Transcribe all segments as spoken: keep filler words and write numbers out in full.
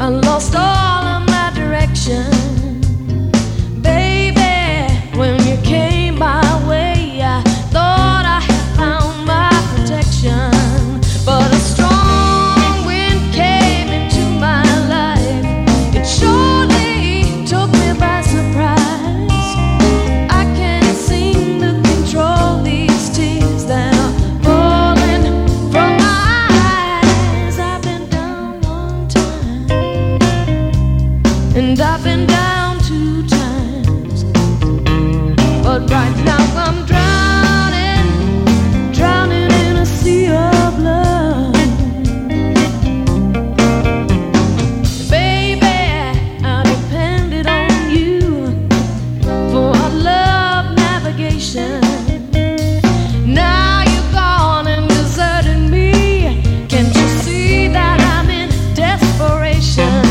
lost all of my direction. Baby, when you came my way, I thought I had found my protection. But a strong wind came into my life. It surely took me by surprise. I can't seem to control these tears that are falling from my eyes. I've been down one time, and I've been down two times, but right now I'm drowning, drowning in a sea of love. Baby, I depended on you for our love navigation. Now you're gone and deserted me. Can't you see that I'm in desperation?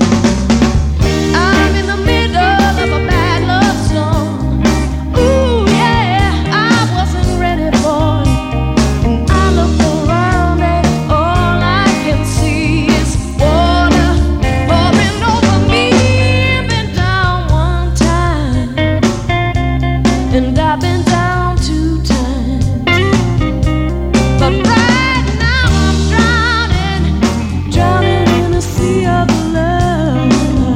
I'm in the middle of a bad love storm. Ooh, yeah, I wasn't ready for it. And I look around and all I can see is water pouring over me. I've been down one time, and I've been down two times, but right now I'm drowning, drowning in a sea of love.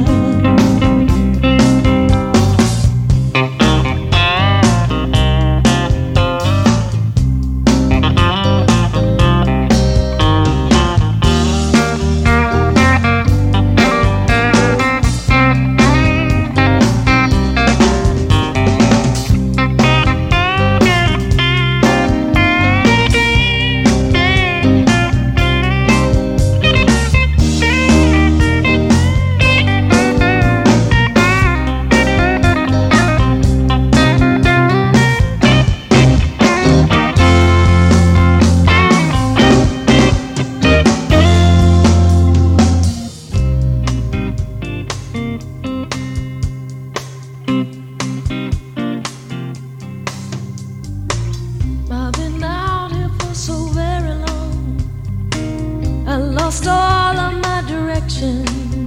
I've been out here for so very long. I lost all of my direction.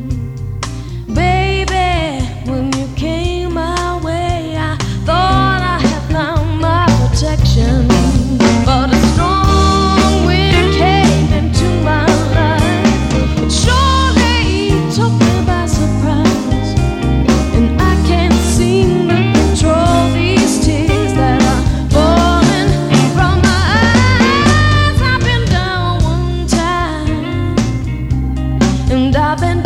Baby, when you came my way, I thought I had found my protection. But a strong wind came into my life. It surely took me by surprise. And I can't seem to control these tears that are falling from my eyes. I've been down one time, and I've been